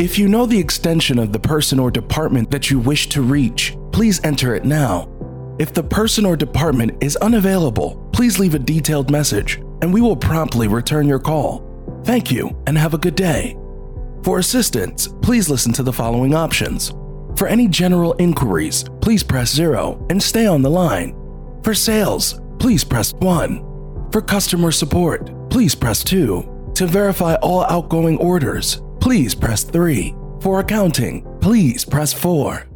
If you know the extension of the person or department that you wish to reach, please enter it now. If the person or department is unavailable, please leave a detailed message and we will promptly return your call. Thank you and have a good day. For assistance, please listen to the following options. For any general inquiries, please press 0 and stay on the line. For sales, please press 1. For customer support, please press 2. To verify all outgoing orders, please press 3. For accounting, please press 4.